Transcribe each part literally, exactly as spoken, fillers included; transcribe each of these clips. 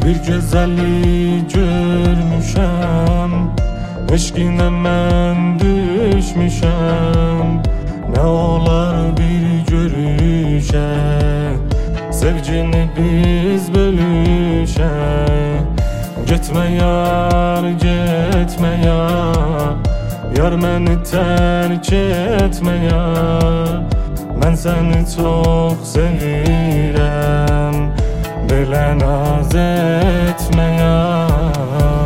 Bir gözəli görmüşəm, eşqinə mən düşmüşəm. Nə olar bir görüşə, sevgini biz bölüşək. Getmə yar, getmə yar, yar məni tərk etmə yar. Mən səni çox sevirəm, belə naz etmə yar.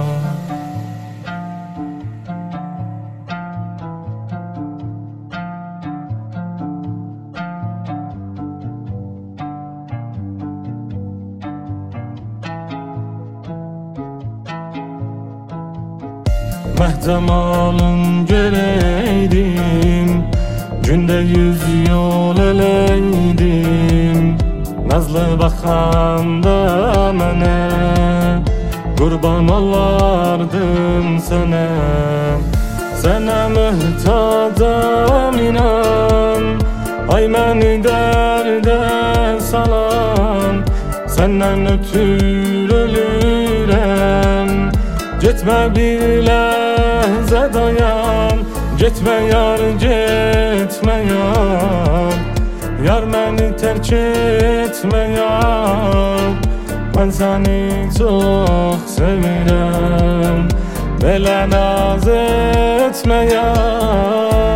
Məhcəmalın görəydim, gündə yüz yol eləydim. Nazlı baxanda mənə, qurban olardım sənə. Sənə möhtacam inan, ay məni dərdə salan. Səndən ötür ölürəm, getmə bir ləhzə dayan. Getmə yar, getmə yar, yar məni tərk etmə yar. Mən səni çox sevirəm, belə naz etmə yar.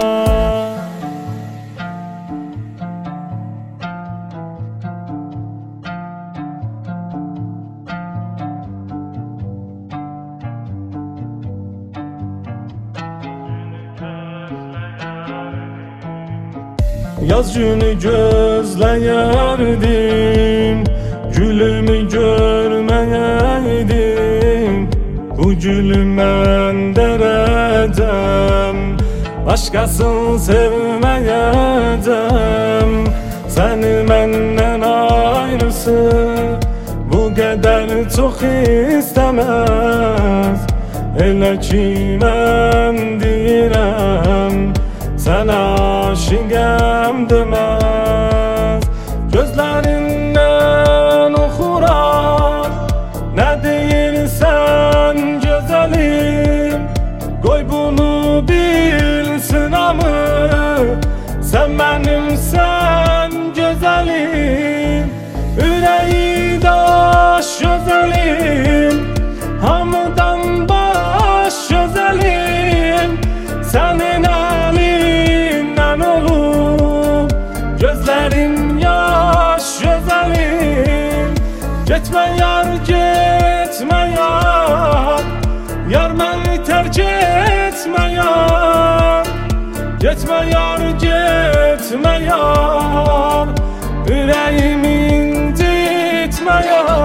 Yaz günü gözləyərdim, gülümü görməyəydim. Bu gülü mən dərəcəm, başqasını sevməyəcəm. Səni məndən ayrısı bu qədər çox istəməz. Elə ki mən deyirəm, sən aşiqəm deməz. Gözlərindən oxuram, nə deyirsən gözəlim. Qoy bunu bilsin hamı, sən mənimsən gözəlim. Ürəyi daş gözəlim, hamıdan baş gözəlim. Sənin əlindən olub gözlərim yaş gözəlim. Getmə yar, getmə yar, yar məni tərk etmə yar. Getmə yar, getmə yar, ürəyimi incitmə yar.